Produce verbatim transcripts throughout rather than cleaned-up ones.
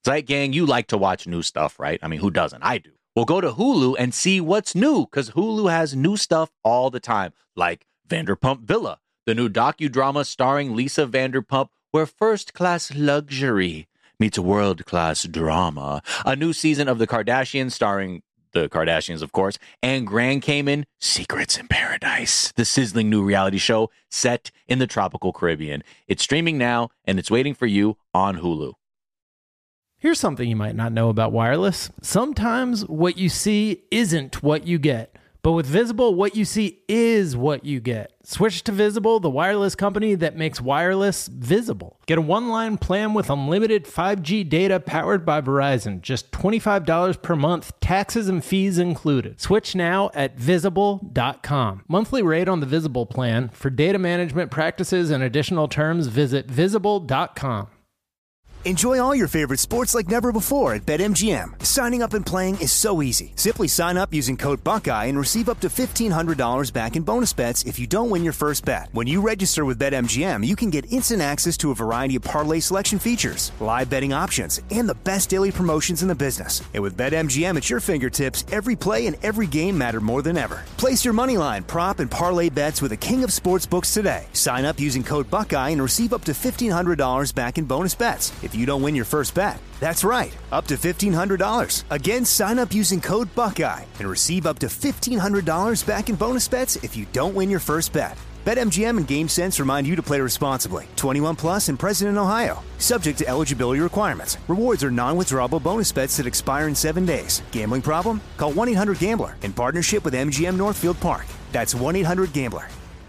Zeit Gang, you like to watch new stuff, right? I mean, who doesn't? I do. Well, go to Hulu and see what's new, because Hulu has new stuff all the time, like Vanderpump Villa, the new docudrama starring Lisa Vanderpump, where first-class luxury meets world-class drama. A new season of The Kardashians starring the Kardashians, of course, and Grand Cayman, Secrets in Paradise, the sizzling new reality show set in the tropical Caribbean. It's streaming now, and it's waiting for you on Hulu. Here's something you might not know about wireless. Sometimes what you see isn't what you get. But with Visible, what you see is what you get. Switch to Visible, the wireless company that makes wireless visible. Get a one-line plan with unlimited five G data powered by Verizon. Just twenty-five dollars per month, taxes and fees included. Switch now at visible dot com. Monthly rate on the Visible plan. For data management practices and additional terms, visit visible dot com. Enjoy all your favorite sports like never before at BetMGM. Signing up and playing is so easy. Simply sign up using code Buckeye and receive up to fifteen hundred dollars back in bonus bets if you don't win your first bet. When you register with BetMGM, you can get instant access to a variety of parlay selection features, live betting options, and the best daily promotions in the business. And with BetMGM at your fingertips, every play and every game matter more than ever. Place your moneyline, prop, and parlay bets with the king of sportsbooks today. Sign up using code Buckeye and receive up to fifteen hundred dollars back in bonus bets if you don't win your first bet. That's right, up to fifteen hundred dollars. Again, sign up using code Buckeye and receive up to fifteen hundred dollars back in bonus bets if you don't win your first bet. BetMGM and GameSense remind you to play responsibly. twenty-one plus and present in Ohio. Subject to eligibility requirements. Rewards are non-withdrawable bonus bets that expire in seven days. Gambling problem? Call one eight hundred gambler in partnership with M G M Northfield Park. That's one eight hundred gambler.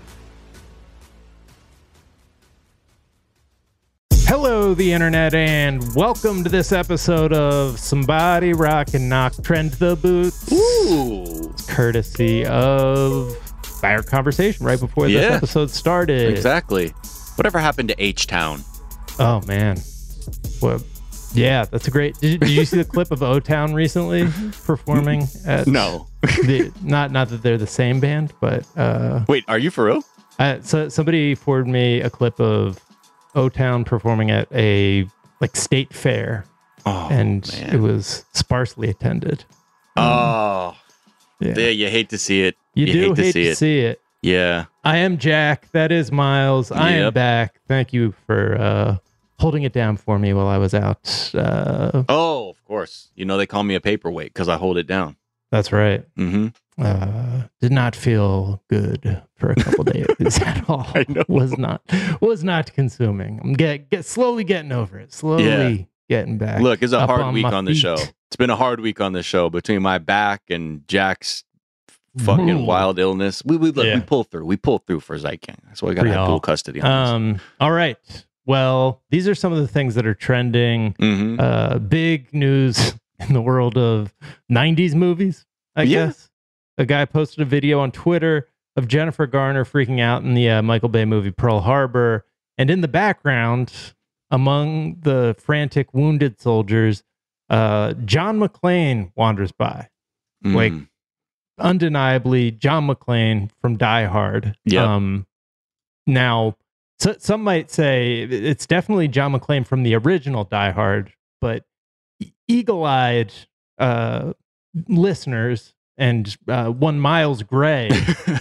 Hello, the internet, and welcome to this episode of Somebody Rock and Knock Trend the Boots. Ooh. Courtesy of Fire Conversation right before this Yeah. episode started. Exactly. Whatever happened to H-Town? Oh, man. Well, yeah, that's a great... Did you, did you see the clip of O-Town recently performing at... No. the, not, not that they're the same band, but... Uh, Wait, are you for real? uh, so somebody forwarded me a clip of O-Town performing at a like state fair, Oh, and man. it was sparsely attended. Oh, Yeah. yeah. You hate to see it. You, do hate to hate see to it. see it. Yeah. I am Jack. That is Miles. I am Yep. back. Thank you for uh, holding it down for me while I was out. Uh, Oh, of course. You know they call me a paperweight because I hold it down. that's right. Mm-hmm. Uh, did not feel good for a couple days at all. I know. Was not was not consuming. I'm get get slowly getting over it. Slowly Yeah. getting back. Look, it's a up hard on week my on the feet. show. It's been a hard week on the show between my back and Jack's fucking Ooh. wild illness. We we look, Yeah. we pull through. We pull through for Zeit Gang. That's why we got to For have y'all. dual custody on this. Um. All right. Well, these are some of the things that are trending. Mm-hmm. Uh, big news in the world of nineties movies, I Yeah. guess. A guy posted a video on Twitter of Jennifer Garner freaking out in the uh, Michael Bay movie Pearl Harbor. And in the background, among the frantic wounded soldiers, uh, John McClane wanders by. like, Mm. Undeniably, John McClane from Die Hard. Yep. Um, now, so, some might say it's definitely John McClane from the original Die Hard, but e- eagle-eyed uh, listeners and uh, one Miles Gray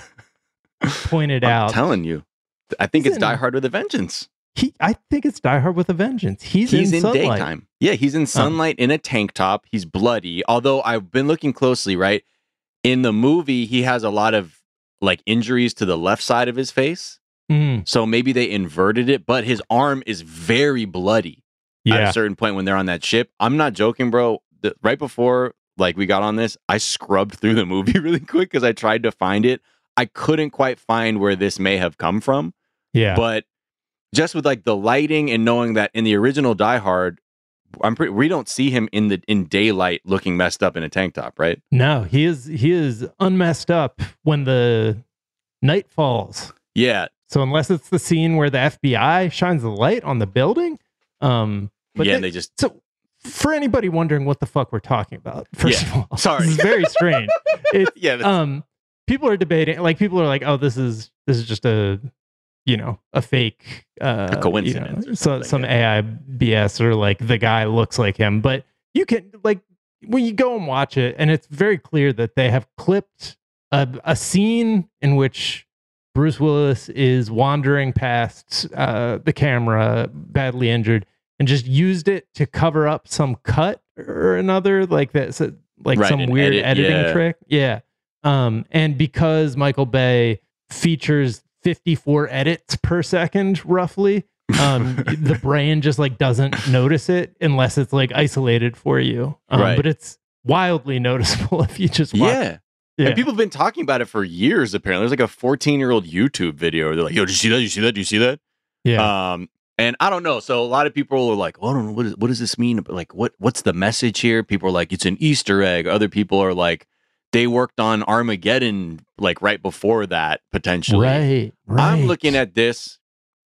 pointed I'm out. telling you, I think He's it's in- Die Hard with a Vengeance. He, I think it's Die Hard with a Vengeance. He's, He's in, in sunlight. daytime. Yeah, he's in sunlight in a tank top. He's bloody. Although I've been looking closely, right? In the movie, he has a lot of like injuries to the left side of his face. Mm, So maybe they inverted it, but his arm is very bloody at yeah. a certain point when they're on that ship. I'm not joking, bro. The, right before like we got on this, I scrubbed through the movie really quick because I tried to find it. I couldn't quite find where this may have come from. Yeah. But just with like the lighting and knowing that in the original Die Hard, I'm pretty, we don't see him in the in daylight looking messed up in a tank top, right? No, he is he is unmessed up when the night falls. Yeah, So unless it's the scene where the F B I shines the light on the building, um, but yeah. they- and they just so for anybody wondering what the fuck we're talking about, first Yeah, of all, sorry. this is very strange. It, yeah. that's- um, people are debating, like people are like, oh, this is this is just a you know, a fake uh, a coincidence, you know, so, some A I B S, or like the guy looks like him. But you can, like, when you go and watch it, and it's very clear that they have clipped a, a scene in which Bruce Willis is wandering past uh, the camera, badly injured, and just used it to cover up some cut or another, like that, so, like right, some weird edit, editing yeah. trick. Yeah. Um, and because Michael Bay features fifty-four edits per second, roughly, um, the brain just like doesn't notice it unless it's like isolated for you. Um, right. But it's wildly noticeable if you just watch. Yeah. Yeah. And people have been talking about it for years, apparently. There's like a fourteen-year-old YouTube video where they're like, yo, did you see that? Did you see that? Did you see that? Yeah. Um, and I don't know. So a lot of people are like, oh, I don't know. What, is, what does this mean? Like, what what's the message here? People are like, it's an Easter egg. Other people are like, they worked on Armageddon like right before that, potentially. Right, right. I'm looking at this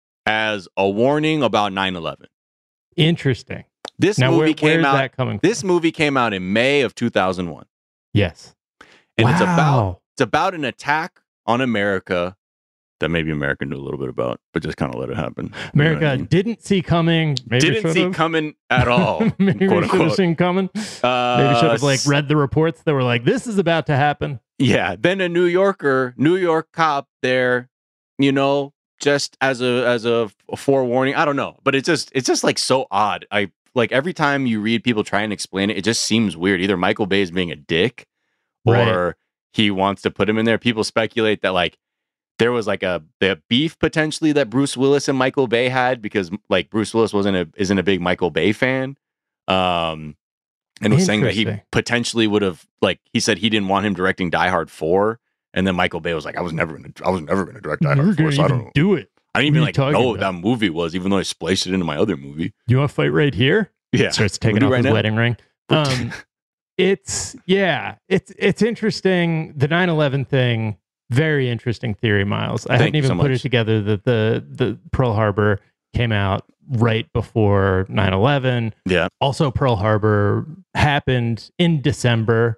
as a warning about nine eleven. Interesting. This now, movie where, came where's out. that coming This from? movie came out in May of two thousand one. Yes. And wow. it's about it's about an attack on America that maybe America knew a little bit about, but just kind of let it happen. America You know what I mean? didn't see coming. Maybe Didn't see have. coming at all. maybe quote, should have unquote. seen coming. Uh, Maybe should have like read the reports that were like, this is about to happen. Yeah. Then a New Yorker, New York cop there, you know, just as a as a, a forewarning. I don't know, but it's just it's just like so odd. I like every time you read people try and explain it, it just seems weird. Either Michael Bay is being a dick, or Right. he wants to put him in there. People speculate that like there was like a the beef potentially that Bruce Willis and Michael Bay had because like Bruce Willis wasn't a isn't a big Michael Bay fan, um, and was saying that he Interesting. potentially would have like he said he didn't want him directing Die Hard four, and then Michael Bay was like I was never gonna I was never gonna direct Die You're Hard four, gonna so I even don't know. do it. I didn't What even are you like talking know what about? that movie was, even though I spliced it into my other movie. You want to fight right here? Yeah, Starts taking We'll off do his right now. wedding ring. Um, it's yeah, it's it's interesting. The nine eleven thing, very interesting theory, Miles. I Thank hadn't you even so put much. it together that the the Pearl Harbor came out right before nine eleven. Yeah, Also, Pearl Harbor happened in December.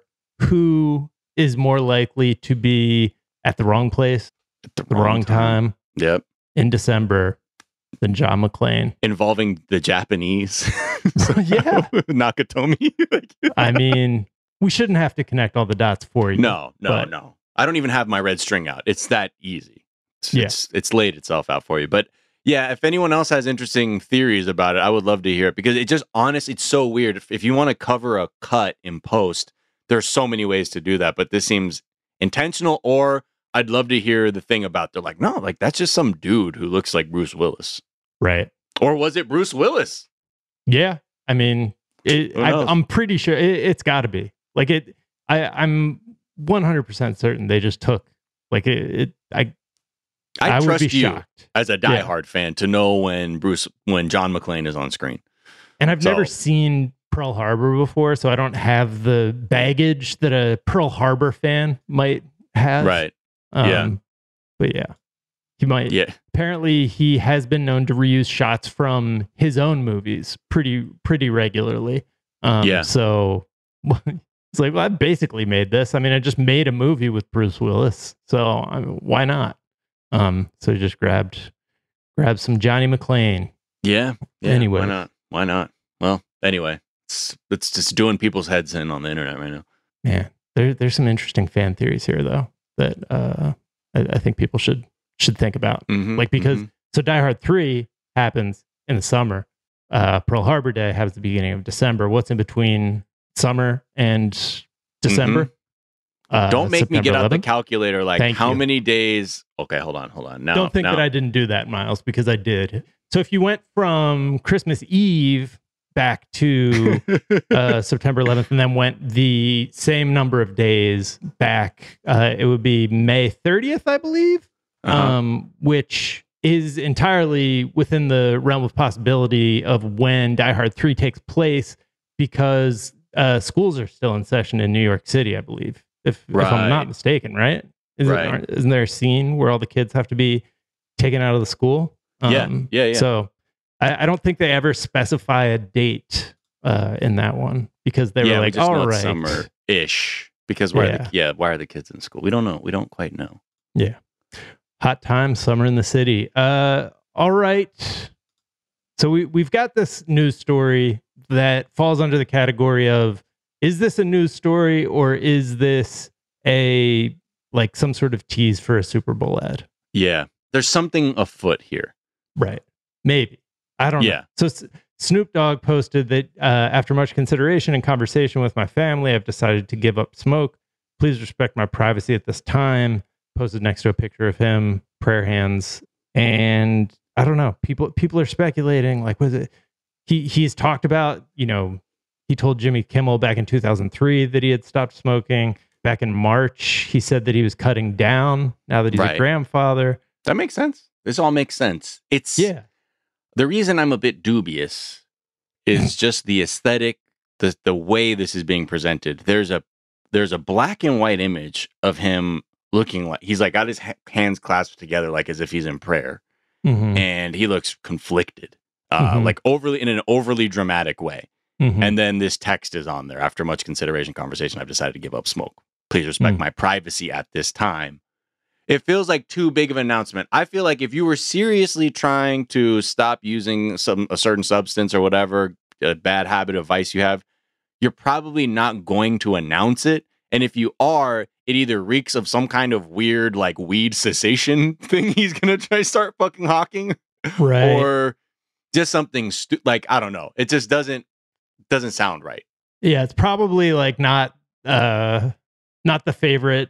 Who is more likely to be at the wrong place, at the the wrong, time. Yep, in December than John McClane? involving the Japanese. Yeah. Nakatomi. Like, I mean, we shouldn't have to connect all the dots for you. no, no, but- no. I don't even have my red string out. It's that easy. It's, Yeah. it's it's laid itself out for you. But yeah, if anyone else has interesting theories about it, I would love to hear it because it just honest. It's so weird. If, if you want to cover a cut in post, there's so many ways to do that. But this seems intentional. Or I'd love to hear the thing about they're like, no, like that's just some dude who looks like Bruce Willis. Right. Or was it Bruce Willis? Yeah. I mean, it, Who I, knows? I'm pretty sure it, it's got to be like it. I, I'm one hundred percent certain they just took like it. it I I, I would trust be you shocked. as a Yeah. diehard fan to know when Bruce, when John McClane is on screen. And I've So- never seen Pearl Harbor before, so I don't have the baggage that a Pearl Harbor fan might have. Right. Um, Yeah. But yeah, he might. Yeah. Apparently, he has been known to reuse shots from his own movies pretty pretty regularly. Um, Yeah. So it's like, well, I basically made this. I mean, I just made a movie with Bruce Willis, so I mean, why not? Um, so he just grabbed grabbed some Johnny McClane. Yeah. Yeah. Anyway. Why not? Why not? Well, anyway, it's, it's just doing people's heads in on the internet right now. Man, there there's some interesting fan theories here though that uh, I, I think people should should think about. Mhm, Like because mhm. so Die Hard three happens in the summer. Uh, Pearl Harbor Day happens at the beginning of December. What's in between summer and December? Uh, Don't make me September get out the eleventh. calculator. Like, Thank how you. many days? Okay, hold on, hold on. Now, Don't think now, that I didn't do that, Miles, because I did. So if you went from Christmas Eve back to uh, September eleventh and then went the same number of days back, uh, it would be May thirtieth, I believe, Uh-huh. um, which is entirely within the realm of possibility of when Die Hard three takes place because uh, schools are still in session in New York City, I believe, if, if I'm Right. not mistaken, right? Isn't, Right. aren't- isn't there a scene where all the kids have to be taken out of the school? Yeah, yeah, yeah. So I, I don't think they ever specify a date uh, in that one because they yeah, were we like, just know all it's right. summer-ish. Because why? Are Yeah. the, yeah, why are the kids in school? We don't know. We don't quite know. Yeah. Hot time, summer in the city. Uh, all right. So we, we've got this news story that falls under the category of, is this a news story or is this a, like some sort of tease for a Super Bowl ad? Yeah. There's something afoot here. Right. Maybe. I don't yeah. know. So S- Snoop Dogg posted that uh, after much consideration and conversation with my family, I've decided to give up smoke. Please respect my privacy at this time. Posted next to a picture of him, prayer hands. And I don't know. People people are speculating. Like, was it? He he's talked about, you know, he told Jimmy Kimmel back in two thousand three that he had stopped smoking. Back in March, he said that he was cutting down now that he's right. a grandfather. That makes sense. This all makes sense. It's yeah. The reason I'm a bit dubious is just the aesthetic, the the way this is being presented. There's a there's a black and white image of him looking like he's like got his ha- hands clasped together, like as if he's in prayer, mm-hmm. and he looks conflicted, uh, mm-hmm. like overly in an overly dramatic way. Mm-hmm. And then this text is on there. After much consideration, conversation, I've decided to give up smoke. Please respect mm. my privacy at this time. It feels like too big of an announcement. I feel like if you were seriously trying to stop using some a certain substance or whatever, a bad habit of vice you have, you're probably not going to announce it. And if you are, it either reeks of some kind of weird like weed cessation thing he's going to try to start fucking hawking. Right. Or just something stu- like, I don't know. It just doesn't doesn't sound right. Yeah, it's probably like not uh, not the favorite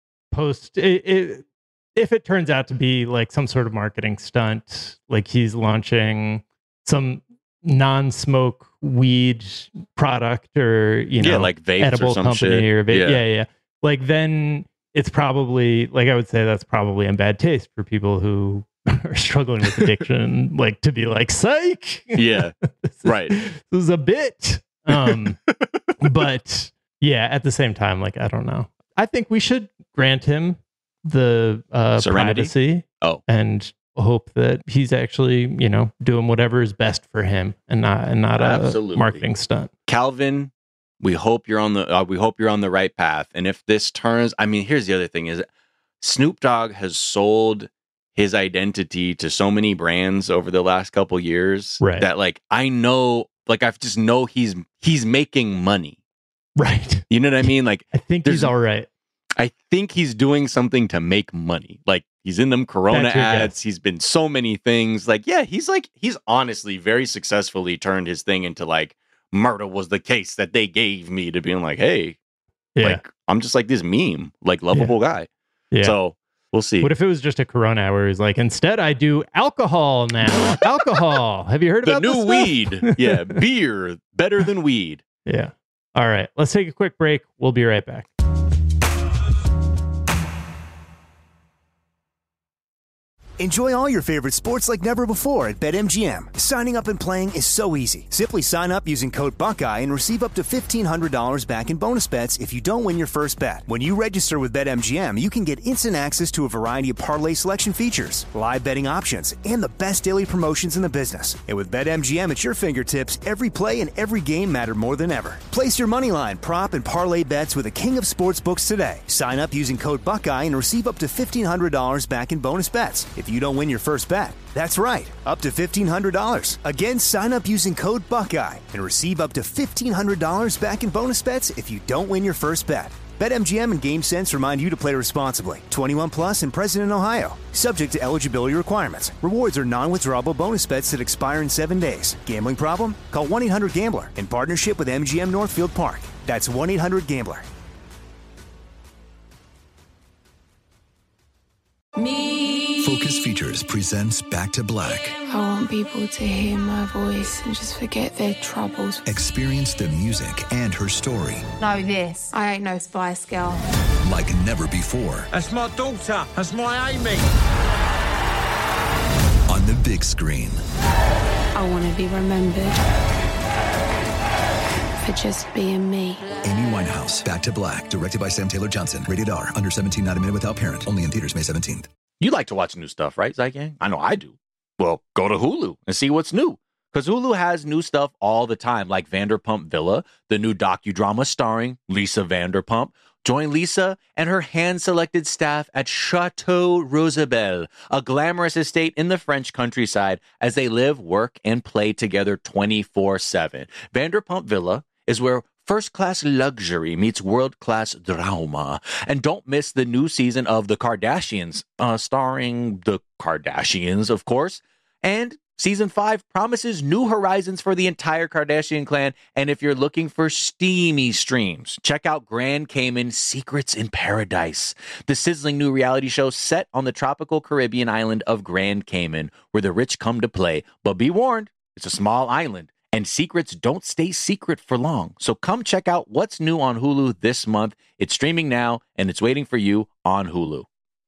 post. It, it, if it turns out to be like some sort of marketing stunt, like he's launching some non-smoke weed product or, you know, yeah, like vapes edible or some company shit. or vape. Yeah. yeah, yeah. Like then it's probably like I would say that's probably in bad taste for people who are struggling with addiction, like to be like, psych. Yeah, this is, right. This is a bit. Um, but yeah, at the same time, like I don't know. I think we should grant him the uh, privacy. Oh, and hope that he's actually, you know, doing whatever is best for him and not and not Absolutely. a marketing stunt. Calvin, we hope you're on the uh, we hope you're on the right path. And if this turns, I mean, here's the other thing: is Snoop Dogg has sold his identity to so many brands over the last couple years right. that, like, I know, like, I just know he's he's making money. Right. You know what I mean? Like, I think he's all right. I think he's doing something to make money. Like, he's in them Corona ads. He's been so many things. Like, yeah, he's like, he's honestly very successfully turned his thing into like, murder was the case that they gave me, to being like, hey, yeah. like, I'm just like this meme, like lovable yeah. guy. Yeah. So we'll see. What if it was just a Corona where he's like, instead I do alcohol now. Alcohol. Have you heard the about new this weed? Yeah. Beer better than weed. Yeah. All right. Let's take a quick break. We'll be right back. Enjoy all your favorite sports like never before at BetMGM. Signing up and playing is so easy. Simply sign up using code Buckeye and receive up to fifteen hundred dollars back in bonus bets if you don't win your first bet. When you register with BetMGM, you can get instant access to a variety of parlay selection features, live betting options, and the best daily promotions in the business. And with BetMGM at your fingertips, every play and every game matter more than ever. Place your moneyline, prop, and parlay bets with the king of sportsbooks today. Sign up using code Buckeye and receive up to fifteen hundred dollars back in bonus bets if you don't win your first bet. That's right, up to fifteen hundred dollars. Again, sign up using code Buckeye and receive up to fifteen hundred dollars back in bonus bets if you don't win your first bet. BetMGM and GameSense remind you to play responsibly. twenty-one plus and present in Ohio. Subject to eligibility requirements. Rewards are non-withdrawable bonus bets that expire in seven days. Gambling problem? Call one eight hundred gambler in partnership with M G M Northfield Park. That's one eight hundred gambler. Me. Focus Features presents Back to Black. I want people to hear my voice and just forget their troubles. Experience the music and her story. Know this. I ain't no Spice Girl. Like never before. That's my daughter. That's my Amy. On the big screen. I want to be remembered for just being me. Amy Winehouse, Back to Black, directed by Sam Taylor Johnson. Rated R, under seventeen, not a minute without parent. Only in theaters May seventeenth. You like to watch new stuff, right, Zygang? I know I do. Well, go to Hulu and see what's new. Because Hulu has new stuff all the time, like Vanderpump Villa, the new docudrama starring Lisa Vanderpump, Join Lisa and her hand-selected staff at Chateau Rosabelle, a glamorous estate in the French countryside, as they live, work, and play together twenty-four seven. Vanderpump Villa is where first-class luxury meets world-class drama. And don't miss the new season of The Kardashians, uh, starring the Kardashians, of course. And Season five promises new horizons for the entire Kardashian clan, and if you're looking for steamy streams, check out Grand Cayman Secrets in Paradise, the sizzling new reality show set on the tropical Caribbean island of Grand Cayman, where the rich come to play. But be warned, it's a small island, and secrets don't stay secret for long. So come check out what's new on Hulu this month. It's streaming now, and it's waiting for you on Hulu.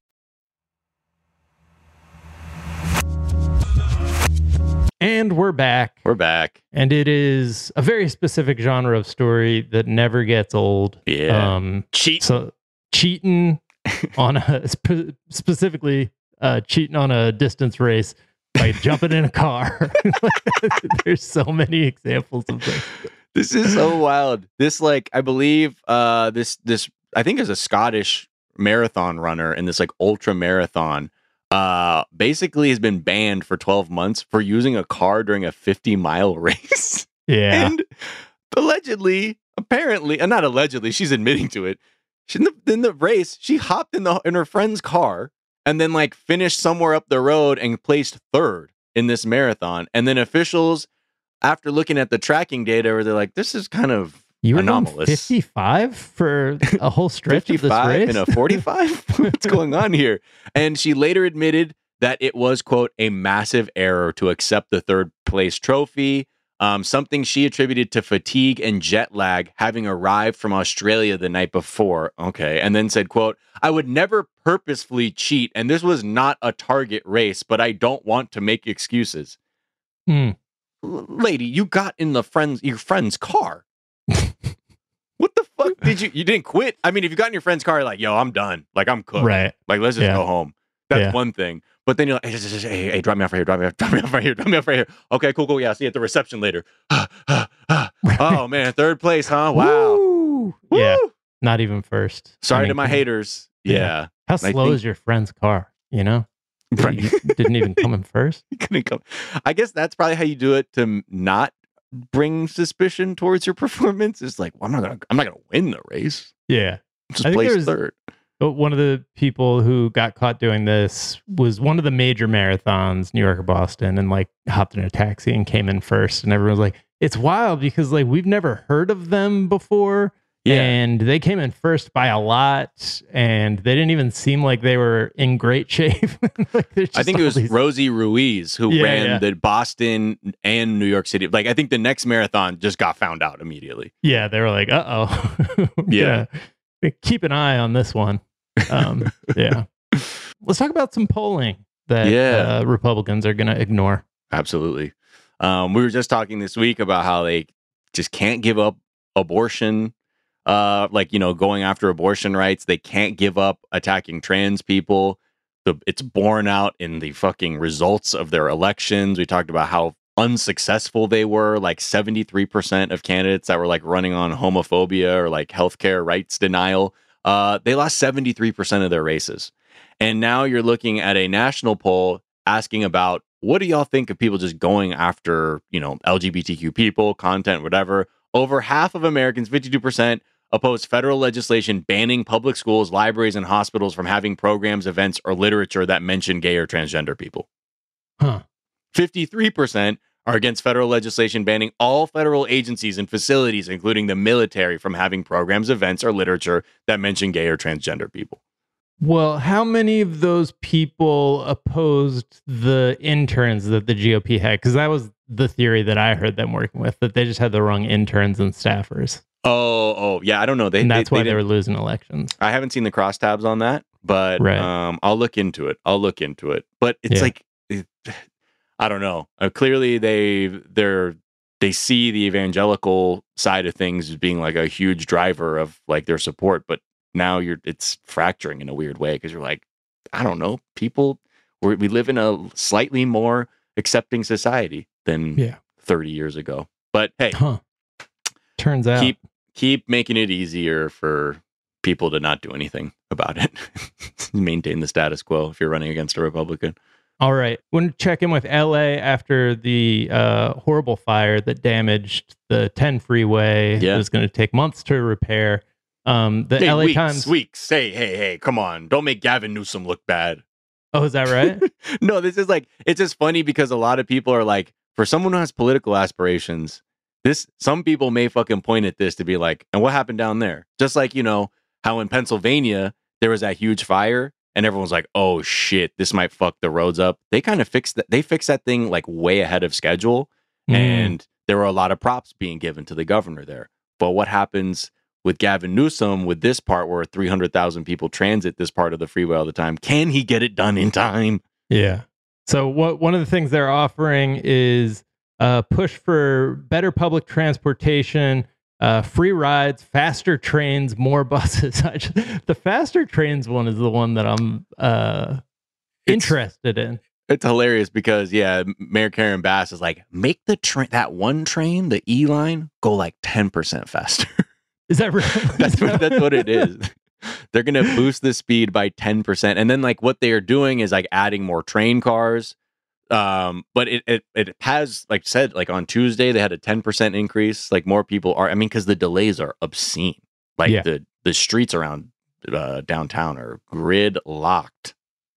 And we're back. We're back. And it is a very specific genre of story that never gets old. Yeah. Um, Cheat. So cheating on a, spe- specifically uh, cheating on a distance race by jumping in a car. There's so many examples of this. This is so wild. This, like, I believe uh, this, this, I think is a Scottish marathon runner in this like ultra marathon. Uh, basically has been banned for twelve months for using a car during a fifty mile race. Yeah. And allegedly, apparently, and not allegedly, she's admitting to it. She, in, the, in the race, she hopped in the in her friend's car and then like finished somewhere up the road and placed third in this marathon. And then officials, after looking at the tracking data, were they're like, this is kind of You were anomalous. fifty-five for a whole stretch of this race? In a forty-five? What's going on here? And she later admitted that it was, quote, a massive error to accept the third place trophy, um, something she attributed to fatigue and jet lag, having arrived from Australia the night before. Okay. And then said, quote, I would never purposefully cheat, and this was not a target race, but I don't want to make excuses. Hmm. L- lady, you got in the friend's your friend's car. What the fuck did you? You didn't quit. I mean, if you got in your friend's car, you're like, yo, I'm done. Like, I'm cooked. Right. Like, let's just Yeah. go home. That's Yeah. one thing. But then you're like, hey, just, just, hey, hey, drop me off right here. Drop me off. Drop me off right here. Drop me off right here. Okay, cool, cool. Yeah, see you at the reception later. Oh man, third place, huh? Wow. Woo! Woo! Yeah. Not even first. Sorry I mean, to my come- haters. Yeah. Yeah. How I slow think- is your friend's car? You know? Right. You didn't even come in first. You couldn't come. I guess that's probably how you do it to m- not bring suspicion towards your performance. It's like, well, I'm not gonna, I'm not gonna win the race. Yeah. Just I think place there's- third. But one of the people who got caught doing this was one of the major marathons, New York or Boston, and like hopped in a taxi and came in first. And everyone was like, it's wild because like we've never heard of them before. Yeah. And they came in first by a lot, and they didn't even seem like they were in great shape. Like, there's I just think it all was these- Rosie Ruiz who Yeah, ran yeah. the Boston and New York City. Like, I think the next marathon just got found out immediately. Yeah, they were like, uh oh. Yeah. Keep an eye on this one. Um, yeah. Let's talk about some polling that Yeah. uh, Republicans are going to ignore. Absolutely. Um, we were just talking this week about how they just can't give up abortion, uh, like, you know, going after abortion rights. They can't give up attacking trans people. The, it's borne out in the fucking results of their elections. We talked about how unsuccessful they were, like seventy-three percent of candidates that were like running on homophobia or like healthcare rights denial. Uh, they lost seventy-three percent of their races. And now you're looking at a national poll asking about, what do y'all think of people just going after, you know, L G B T Q people, content, whatever? Over half of Americans, fifty-two percent, oppose federal legislation banning public schools, libraries, and hospitals from having programs, events, or literature that mention gay or transgender people. Huh. fifty-three percent are against federal legislation banning all federal agencies and facilities, including the military, from having programs, events, or literature that mention gay or transgender people. Well, how many of those people opposed the interns that the G O P had? Because that was the theory that I heard them working with, that they just had the wrong interns and staffers. Oh, oh, yeah, I don't know. They, And that's they, why they they were didn't- losing elections. I haven't seen the crosstabs on that, but Right. um, I'll look into it. I'll look into it. But it's Yeah. like, it, I don't know. Uh, clearly, they they're they see the evangelical side of things as being like a huge driver of like their support, but now you're it's fracturing in a weird way because you're like, I don't know, people. We're, we live in a slightly more accepting society than Yeah. thirty years ago. But hey, Huh. Turns out. keep keep making it easier for people to not do anything about it. Maintain the status quo if you're running against a Republican. All right. Want to check in with L A after the uh, horrible fire that damaged the ten freeway. Yeah. It was going to take months to repair. Um, the Hey, L A weeks, Times. weeks. Hey, hey, hey, come on. Don't make Gavin Newsom look bad. Oh, is that right? No, this is like, it's just funny because a lot of people are like, for someone who has political aspirations, this, some people may fucking point at this to be like, and what happened down there? Just like, you know, how in Pennsylvania, there was that huge fire and everyone's like, oh shit, this might fuck the roads up. They kind of fixed that. They fixed that thing like way ahead of schedule. Mm. And there were a lot of props being given to the governor there. But what happens with Gavin Newsom with this part where three hundred thousand people transit this part of the freeway all the time? Can he get it done in time? Yeah. So what one of the things they're offering is a push for better public transportation, uh, free rides, faster trains, more buses. I just, the faster trains one is the one that I'm uh, interested in. It's hilarious because, yeah, Mayor Karen Bass is like, make the train, that one train, the E line, go like ten percent faster. Is that right? that's, what, that's what it is. They're going to boost the speed by ten percent. And then like what they are doing is like adding more train cars. Um, but it, it, it has, like said, like on Tuesday, they had a ten percent increase. Like more people are, I mean, because the delays are obscene. Like Yeah. the, the streets around uh, downtown are grid locked.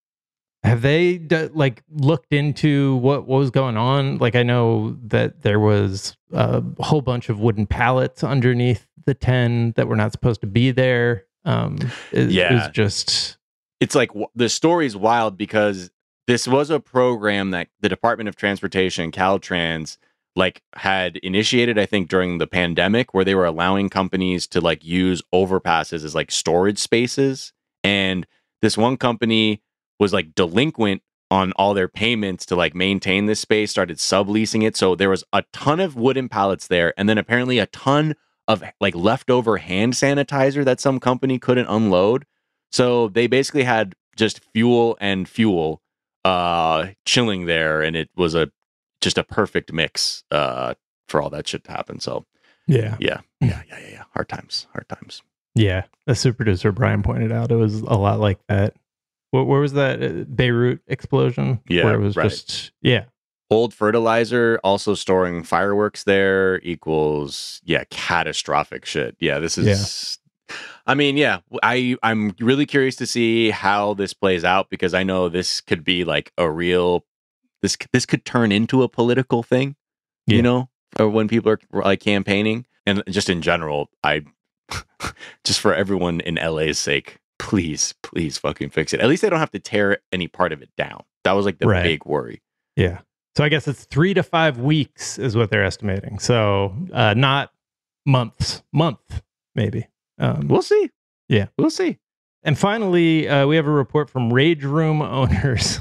Have they d- like looked into what, what was going on? Like I know that there was a whole bunch of wooden pallets underneath the ten that were not supposed to be there. Um, it, Yeah. it was just It's like w- the story's wild because this was a program that the Department of Transportation, Caltrans, like had initiated, I think, during the pandemic, where they were allowing companies to like use overpasses as like storage spaces. And this one company was like delinquent on all their payments to like maintain this space, started subleasing it. So there was a ton of wooden pallets there, and then apparently a ton of like leftover hand sanitizer that some company couldn't unload. So they basically had just fuel and fuel uh chilling there, and it was a just a perfect mix uh for all that shit to happen. So yeah. yeah, yeah, yeah, yeah, yeah. Hard times, hard times. Yeah, as super producer Brian pointed out, it was a lot like that. Where, where was that uh, Beirut explosion? Yeah, where it was right. just yeah, Old fertilizer also storing fireworks there equals yeah catastrophic shit. Yeah, this is. I mean, yeah, I I'm really curious to see how this plays out because I know this could be like a real this this could turn into a political thing. Yeah. You know, or when people are like campaigning, and just in general, I just for everyone in L A's sake, please, please fucking fix it. At least they don't have to tear any part of it down. That was like the Right. big worry. yeah. So I guess it's three to five weeks is what they're estimating. So uh, not months, month maybe. Um, We'll see. Yeah. We'll see. And finally, uh, we have a report from Rage Room owners.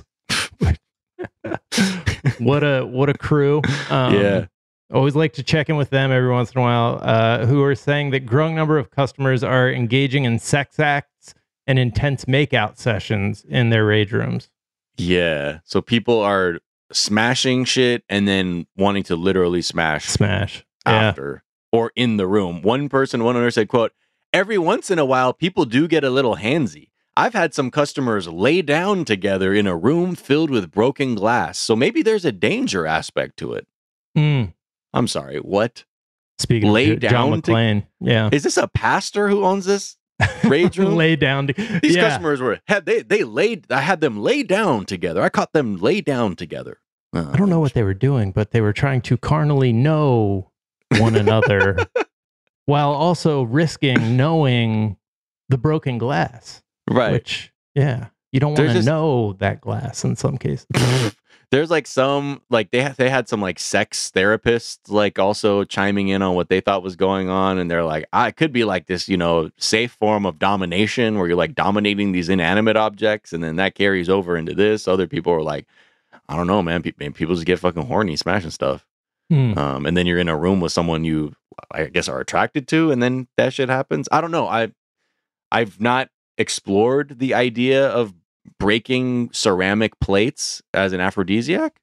what a what a crew! Um, Yeah. always like to check in with them every once in a while. Uh, who are saying that growing number of customers are engaging in sex acts and intense makeout sessions in their rage rooms. Yeah. So people are smashing shit and then wanting to literally smash Smash. Yeah. after or in the room. One person, one owner said, quote, every once in a while, people do get a little handsy. I've had some customers lay down together in a room filled with broken glass. So maybe there's a danger aspect to it. Mm. I'm sorry. What? Speaking Lay of John down to- McClane. Yeah. Is this a pastor who owns this rage room? Lay down. To, These yeah. customers were, had they, they laid, I had them lay down together. I caught them lay down together. Uh, I don't know what they were doing, but they were trying to carnally know one another while also risking knowing the broken glass. Right. Which, yeah, you don't There's want to just- know that glass in some cases. There's like some like they had they had some like sex therapists like also chiming in on what they thought was going on, and they're like, ah, it could be like this, you know, safe form of domination where you're like dominating these inanimate objects, and then that carries over into this. Other people are like, I don't know, man. Pe- man, people just get fucking horny smashing stuff, Hmm. um, and then you're in a room with someone you, I guess, are attracted to, and then that shit happens. I don't know. I I've not explored the idea of breaking ceramic plates as an aphrodisiac.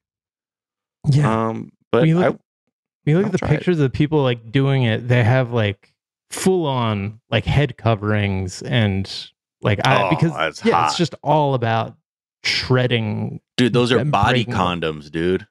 Yeah. Um, but When you look I, at- you look I'll at the try it. pictures of people like doing it, they have like full on like head coverings and like I Oh, because that's yeah, hot. it's just all about shredding. Dude, those are and body breaking- condoms, dude.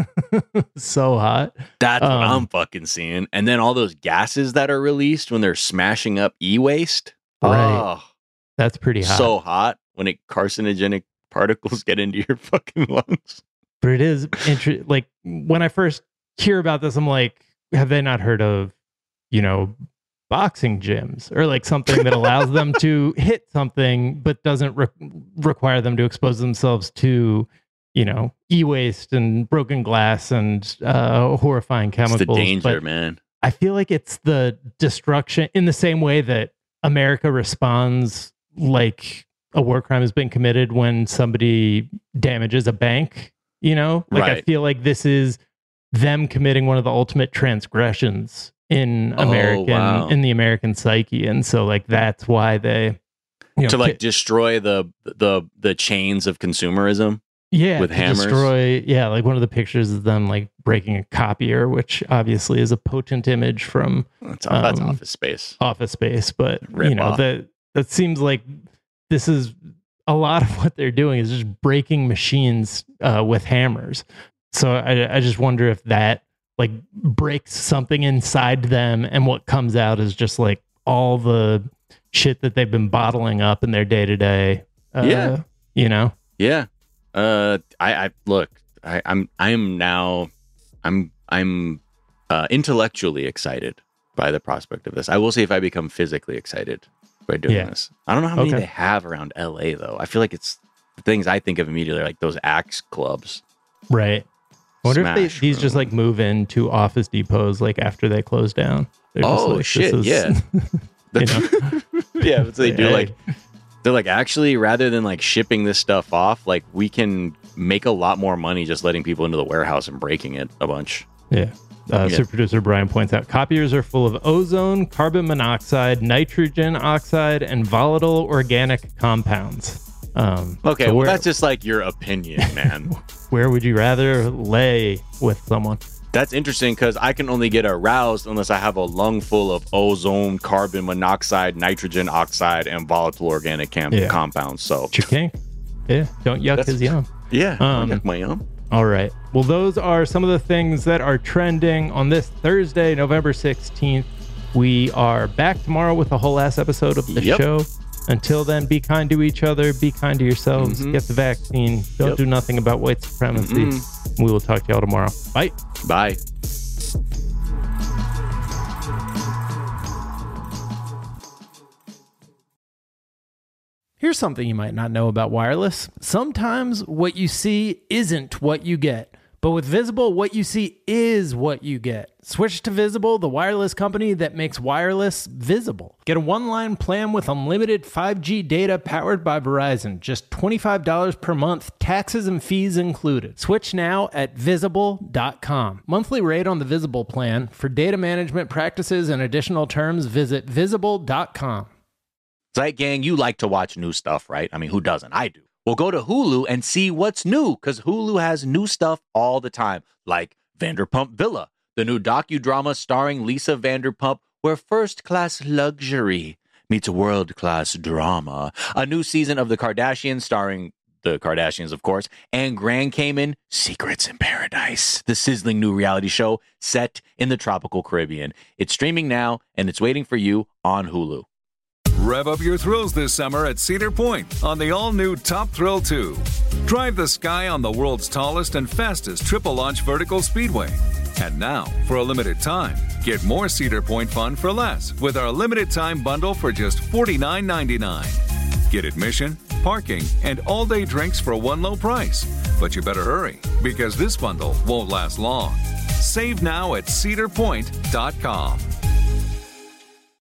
So hot. That's what Um, I'm fucking seeing. And then all those gases that are released when they're smashing up e-waste. Right. Oh, That's pretty hot. so hot when it carcinogenic particles get into your fucking lungs. But it is interesting. Like when I first hear about this, I'm like, have they not heard of, you know, boxing gyms or like something that allows them to hit something but doesn't re- require them to expose themselves to, you know, e-waste and broken glass and uh, horrifying chemicals. It's the danger, But man. I feel like it's the destruction in the same way that America responds like a war crime has been committed when somebody damages a bank, you know? Like I Right. feel like this is them committing one of the ultimate transgressions in Oh, American wow. in the American psyche. And so like that's why they you know, To like ki- destroy the the the chains of consumerism. yeah, with to hammers. destroy yeah, like one of the pictures is them like breaking a copier, which obviously is a potent image from That's, that's Um, Office Space. Office Space, but Rip you know off. that that seems like this is a lot of what they're doing is just breaking machines uh, with hammers. So I, I just wonder if that like breaks something inside them, and what comes out is just like all the shit that they've been bottling up in their day to day. Yeah. you know. Yeah. Uh, I, I look. I, I'm. I'm now. I'm. I'm uh, intellectually excited by the prospect of this. I will say, if I become physically excited by doing Yeah. this, I don't know how many Okay. they have around L A though. I feel like it's the things I think of immediately, are like those Axe clubs. Right. I wonder if they, Smash these just room. like move into Office Depots like after they close down. They're just Oh, like, this shit, is- yeah. you know? Yeah, but they do Hey. like. They're like, actually, rather than like shipping this stuff off, like we can make a lot more money just letting people into the warehouse and breaking it a bunch. Yeah. Uh, Yeah. Super producer Brian points out copiers are full of ozone, carbon monoxide, nitrogen oxide, and volatile organic compounds. Um, Okay, so well, where, that's just like your opinion, man. where would you rather lay with someone? That's interesting because I can only get aroused unless I have a lung full of ozone, carbon monoxide, nitrogen oxide, and volatile organic cam- Yeah. compounds. So, It's your kink. Yeah. Don't yuck That's- his yum. yeah, Um, um, my yum. All right. Well, those are some of the things that are trending on this Thursday, November sixteenth. We are back tomorrow with a whole ass episode of the Yep. show. Until then, be kind to each other, be kind to yourselves, Mhm. get the vaccine, don't Yep. do nothing about white supremacy. Mm-mm. We will talk to y'all tomorrow. Bye. Bye. Here's something you might not know about wireless. Sometimes what you see isn't what you get. But with Visible, what you see is what you get. Switch to Visible, the wireless company that makes wireless visible. Get a one-line plan with unlimited five G data powered by Verizon. Just twenty-five dollars per month, taxes and fees included. Switch now at visible dot com. Monthly rate on the Visible plan. For data management practices and additional terms, visit visible dot com. Zeit Gang, you like to watch new stuff, right? I mean, who doesn't? I do. Well, go to Hulu and see what's new, because Hulu has new stuff all the time, like Vanderpump Villa, the new docudrama starring Lisa Vanderpump, where first-class luxury meets world-class drama. A new season of The Kardashians starring the Kardashians, of course, and Grand Cayman, Secrets in Paradise, the sizzling new reality show set in the tropical Caribbean. It's streaming now, and it's waiting for you on Hulu. Rev up your thrills this summer at Cedar Point on the all-new Top Thrill two. Drive the sky on the world's tallest and fastest triple-launch vertical speedway. And now, for a limited time, get more Cedar Point fun for less with our limited-time bundle for just forty-nine ninety-nine. Get admission, parking, and all-day drinks for one low price. But you better hurry, because this bundle won't last long. Save now at cedar point dot com.